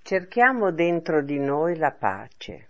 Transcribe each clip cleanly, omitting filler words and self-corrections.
Cerchiamo dentro di noi la pace.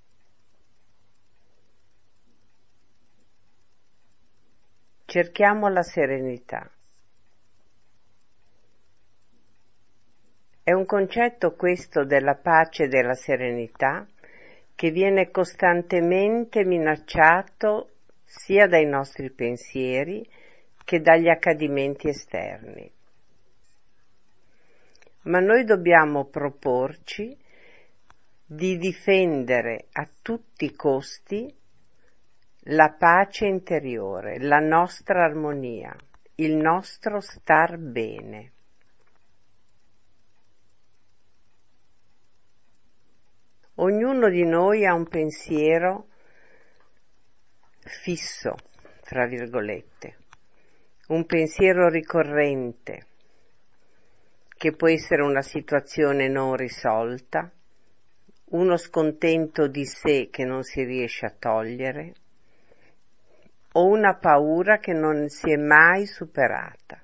Cerchiamo la serenità. È un concetto questo della pace e della serenità che viene costantemente minacciato sia dai nostri pensieri che dagli accadimenti esterni. Ma noi dobbiamo proporci di difendere a tutti i costi la pace interiore, la nostra armonia, il nostro star bene. Ognuno di noi ha un pensiero fisso, tra virgolette, un pensiero ricorrente, che può essere una situazione non risolta, uno scontento di sé che non si riesce a togliere, o una paura che non si è mai superata.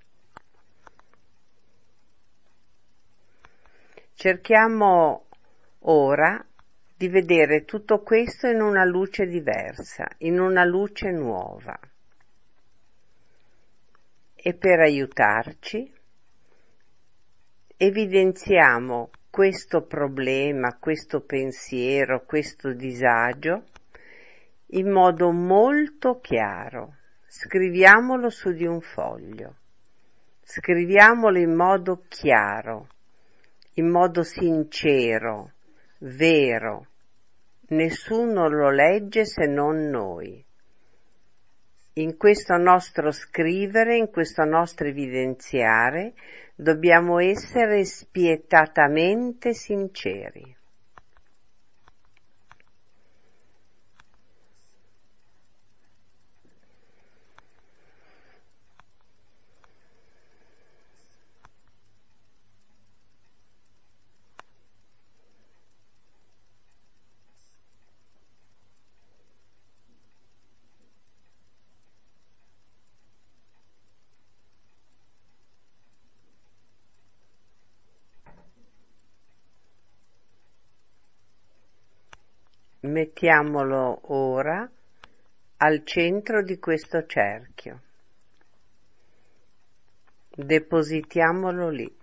Cerchiamo ora di vedere tutto questo in una luce diversa, in una luce nuova. E per aiutarci evidenziamo questo problema, questo pensiero, questo disagio in modo molto chiaro. Scriviamolo su di un foglio, scriviamolo in modo chiaro, in modo sincero, vero. Nessuno lo legge se non noi. In questo nostro scrivere, in questo nostro evidenziare, dobbiamo essere spietatamente sinceri. Mettiamolo ora al centro di questo cerchio. Depositiamolo lì.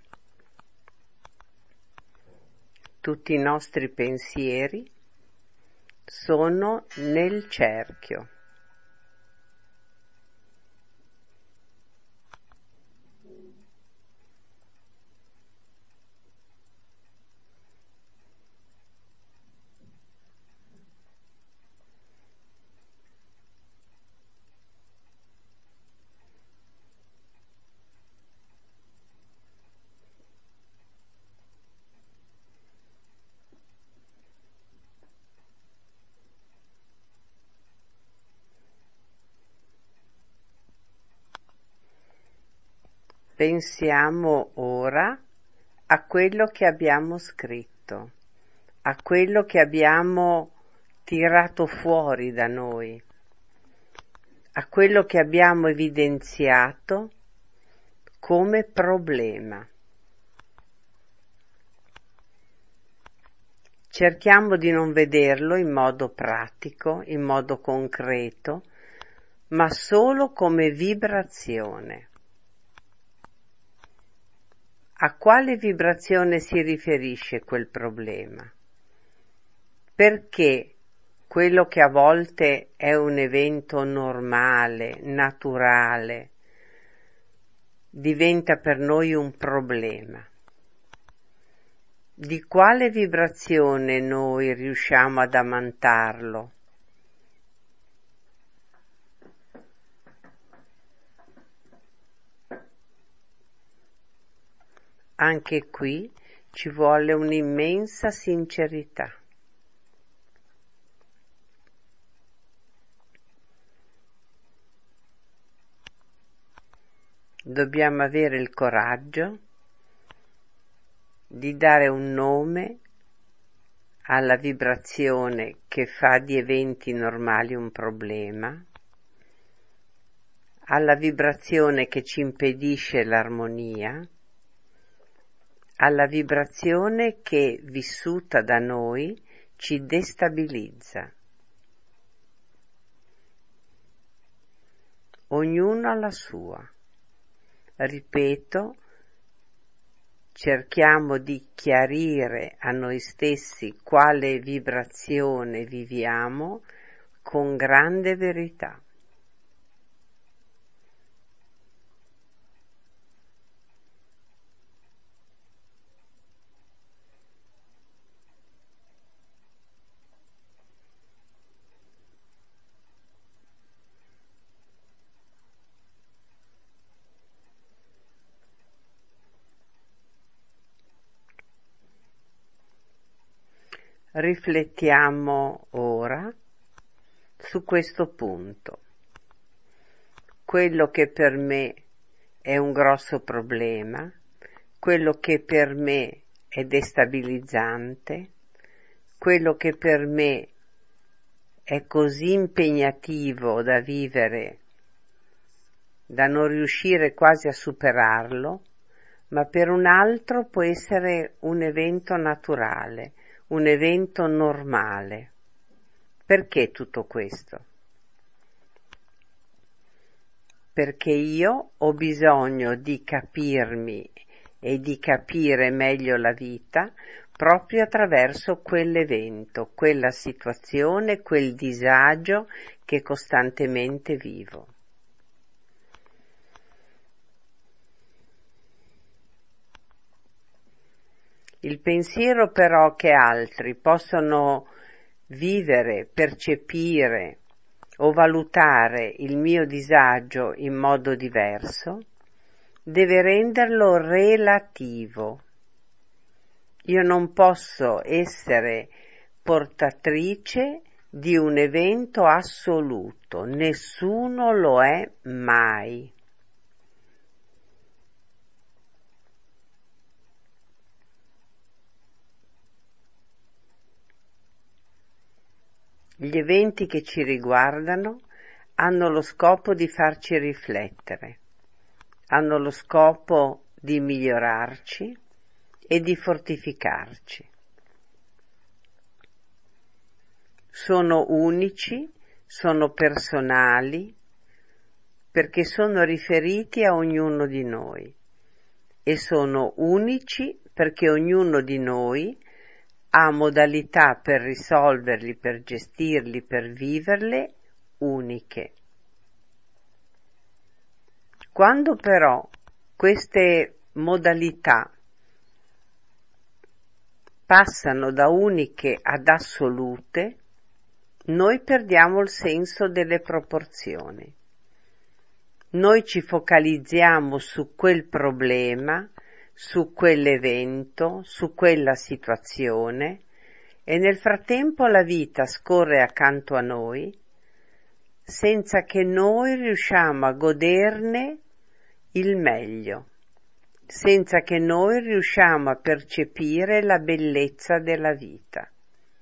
Tutti i nostri pensieri sono nel cerchio. Pensiamo ora a quello che abbiamo scritto, a quello che abbiamo tirato fuori da noi, a quello che abbiamo evidenziato come problema. Cerchiamo di non vederlo in modo pratico, in modo concreto, ma solo come vibrazione. A quale vibrazione si riferisce quel problema? Perché quello che a volte è un evento normale, naturale, diventa per noi un problema? Di quale vibrazione noi riusciamo ad ammantarlo? Anche qui ci vuole un'immensa sincerità. Dobbiamo avere il coraggio di dare un nome alla vibrazione che fa di eventi normali un problema, alla vibrazione che ci impedisce l'armonia, alla vibrazione che, vissuta da noi, ci destabilizza. Ognuno ha la sua. Ripeto, cerchiamo di chiarire a noi stessi quale vibrazione viviamo con grande verità. Riflettiamo ora su questo punto. Quello che per me è un grosso problema, quello che per me è destabilizzante, quello che per me è così impegnativo da vivere, da non riuscire quasi a superarlo, ma per un altro può essere un evento naturale, un evento normale. Perché tutto questo? Perché io ho bisogno di capirmi e di capire meglio la vita proprio attraverso quell'evento, quella situazione, quel disagio che costantemente vivo. Il pensiero però che altri possono vivere, percepire o valutare il mio disagio in modo diverso, deve renderlo relativo. Io non posso essere portatrice di un evento assoluto, nessuno lo è mai. Gli eventi che ci riguardano hanno lo scopo di farci riflettere, hanno lo scopo di migliorarci e di fortificarci. Sono unici, sono personali, perché sono riferiti a ognuno di noi e sono unici perché ognuno di noi ha modalità per risolverli, per gestirli, per viverle uniche. Quando però queste modalità passano da uniche ad assolute, noi perdiamo il senso delle proporzioni. Noi ci focalizziamo su quel problema, su quell'evento, su quella situazione e nel frattempo la vita scorre accanto a noi senza che noi riusciamo a goderne il meglio, senza che noi riusciamo a percepire la bellezza della vita.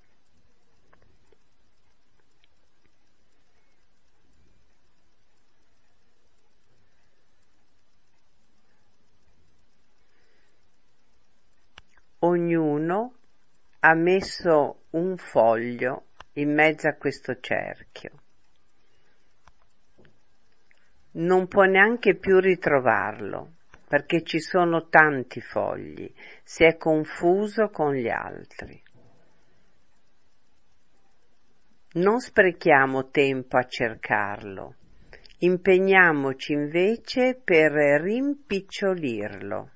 Ognuno ha messo un foglio in mezzo a questo cerchio. Non può neanche più ritrovarlo, perché ci sono tanti fogli, si è confuso con gli altri. Non sprechiamo tempo a cercarlo, impegniamoci invece per rimpicciolirlo.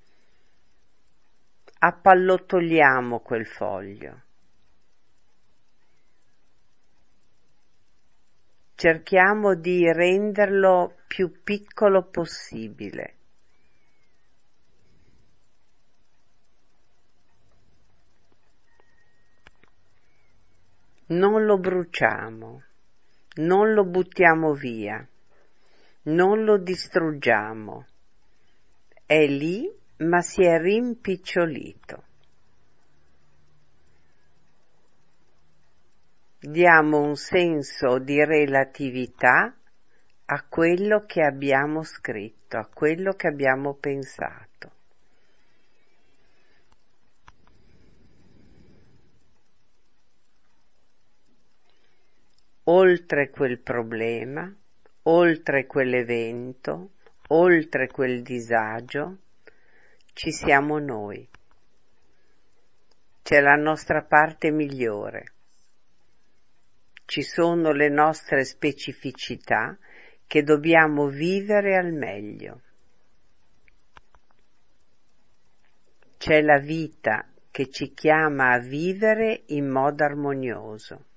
Appallottoliamo quel foglio. Cerchiamo di renderlo più piccolo possibile. Non lo bruciamo, non lo buttiamo via, non lo distruggiamo. È lì, ma si è rimpicciolito. Diamo un senso di relatività a quello che abbiamo scritto, a quello che abbiamo pensato. oltre quel problema, oltre quell'evento, oltre quel disagio, ci siamo noi. C'è la nostra parte migliore. Ci sono le nostre specificità che dobbiamo vivere al meglio. C'è la vita che ci chiama a vivere in modo armonioso.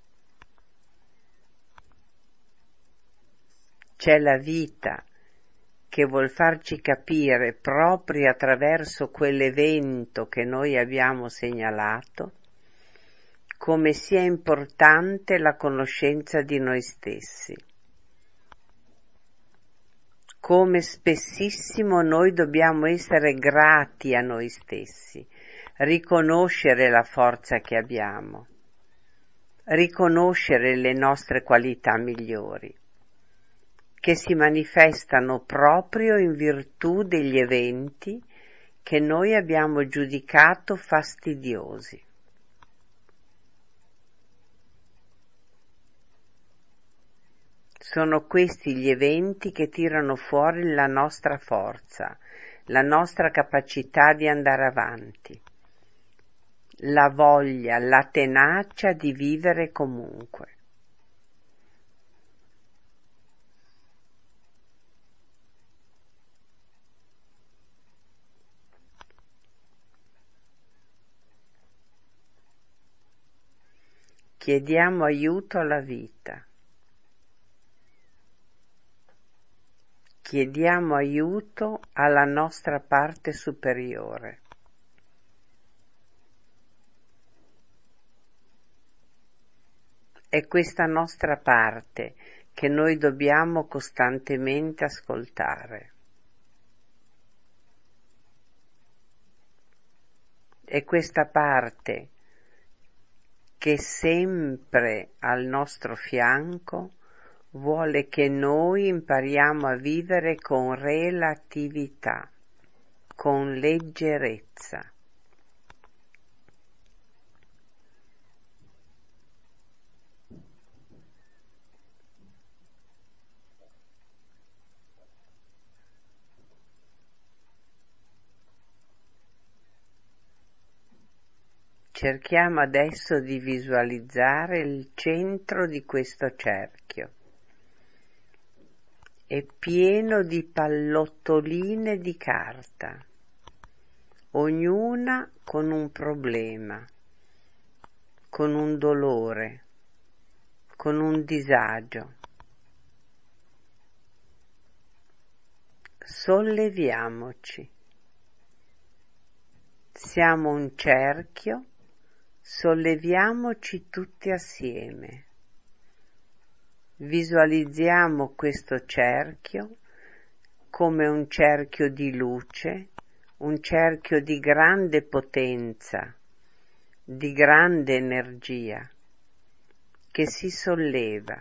C'è la vita che vuol farci capire proprio attraverso quell'evento che noi abbiamo segnalato come sia importante la conoscenza di noi stessi, come spessissimo noi dobbiamo essere grati a noi stessi, riconoscere la forza che abbiamo, riconoscere le nostre qualità migliori, che si manifestano proprio in virtù degli eventi che noi abbiamo giudicato fastidiosi. Sono questi gli eventi che tirano fuori la nostra forza, la nostra capacità di andare avanti, la voglia, la tenacia di vivere comunque. Chiediamo aiuto alla vita. Chiediamo aiuto alla nostra parte superiore. È questa nostra parte che noi dobbiamo costantemente ascoltare. È questa parte che sempre al nostro fianco vuole che noi impariamo a vivere con relatività, con leggerezza. Cerchiamo adesso di visualizzare il centro di questo cerchio. È pieno di pallottoline di carta, ognuna con un problema, con un dolore, con un disagio. Solleviamoci. Siamo un cerchio, solleviamoci tutti assieme. Visualizziamo questo cerchio come un cerchio di luce, un cerchio di grande potenza, di grande energia, che si solleva.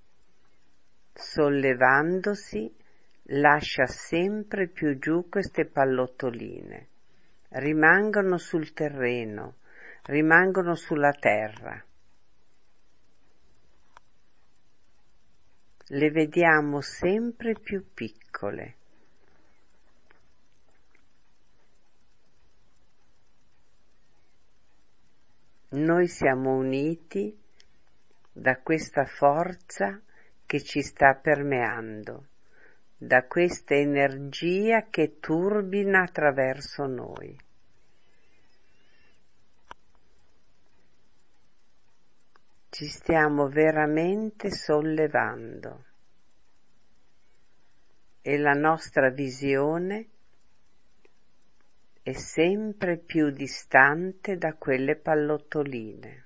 Sollevandosi lascia sempre più giù queste pallottoline, rimangono sul terreno, rimangono sulla terra. Le vediamo sempre più piccole. Noi siamo uniti da questa forza che ci sta permeando, da questa energia che turbina attraverso noi. Ci stiamo veramente sollevando e la nostra visione è sempre più distante da quelle pallottoline.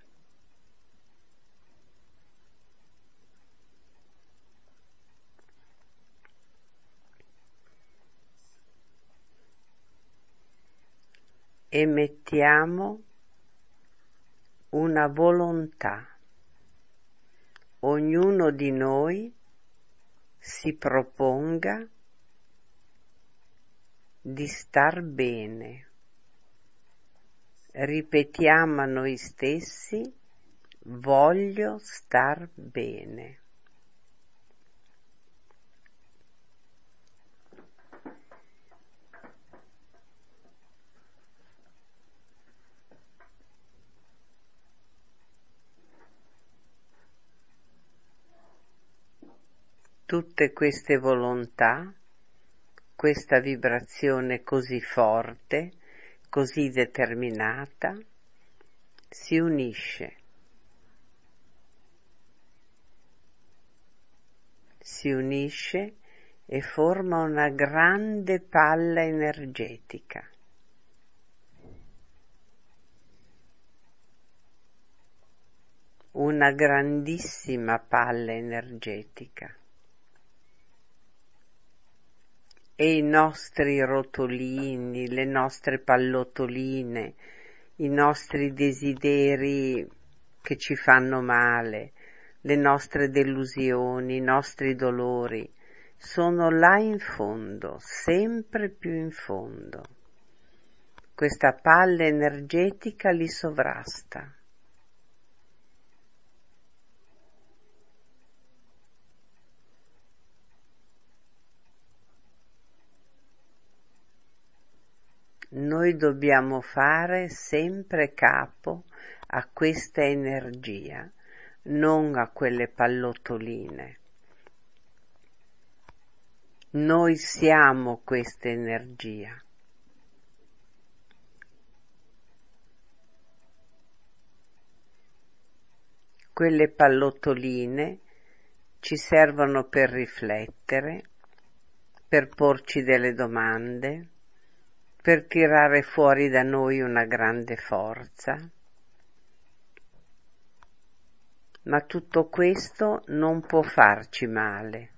Emettiamo una volontà. Ognuno di noi si proponga di star bene. Ripetiamo a noi stessi voglio star bene. Tutte queste volontà, questa vibrazione così forte, così determinata, si unisce e forma una grande palla energetica. Una grandissima palla energetica. E i nostri rotolini, le nostre pallottoline, i nostri desideri che ci fanno male, le nostre delusioni, i nostri dolori, sono là in fondo, sempre più in fondo. Questa palla energetica li sovrasta. Noi dobbiamo fare sempre capo a questa energia, non a quelle pallottoline. Noi siamo questa energia. Quelle pallottoline ci servono per riflettere, per porci delle domande, per tirare fuori da noi una grande forza, ma tutto questo non può farci male,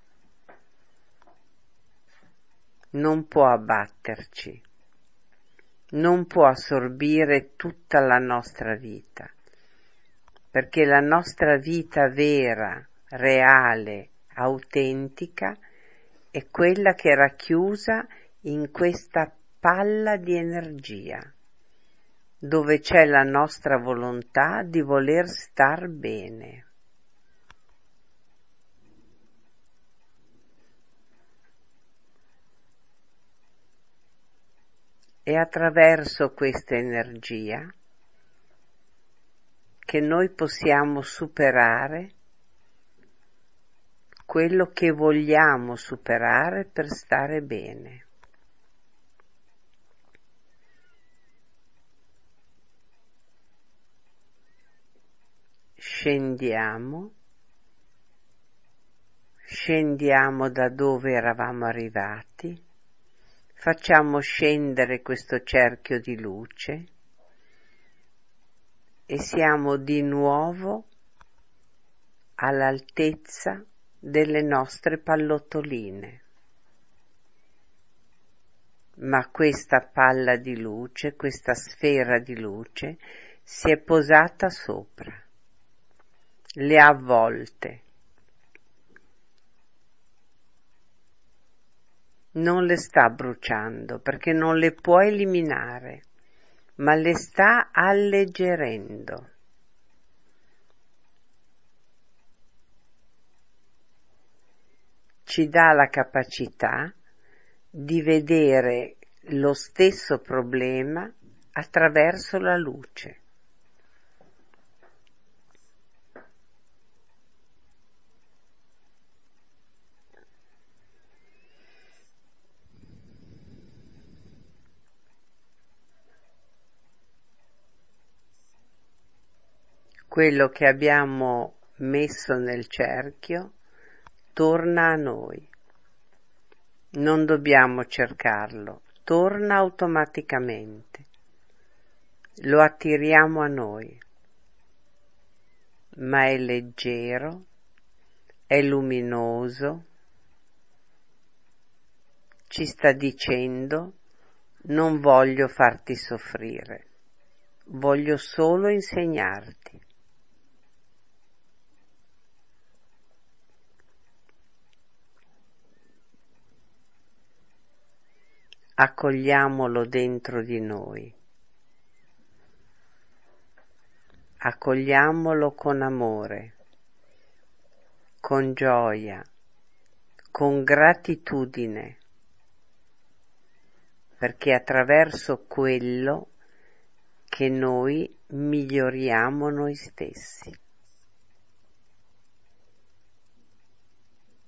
non può abbatterci, non può assorbire tutta la nostra vita, perché la nostra vita vera, reale, autentica, è quella che è racchiusa in questa palla di energia, dove c'è la nostra volontà di voler star bene. E attraverso questa energia che noi possiamo superare quello che vogliamo superare per stare bene. Scendiamo da dove eravamo arrivati, facciamo scendere questo cerchio di luce e siamo di nuovo all'altezza delle nostre pallottoline. Ma questa palla di luce, questa sfera di luce, si è posata sopra, le ha avvolte. Non le sta bruciando perché non le può eliminare, ma le sta alleggerendo. Ci dà la capacità di vedere lo stesso problema attraverso la luce. Quello che abbiamo messo nel cerchio torna a noi. Non dobbiamo cercarlo, torna automaticamente. Lo attiriamo a noi, ma è leggero, è luminoso, ci sta dicendo: non voglio farti soffrire, voglio solo insegnarti. Accogliamolo dentro di noi. accogliamolo con amore, con gioia, con gratitudine, perché attraverso quello che noi miglioriamo noi stessi.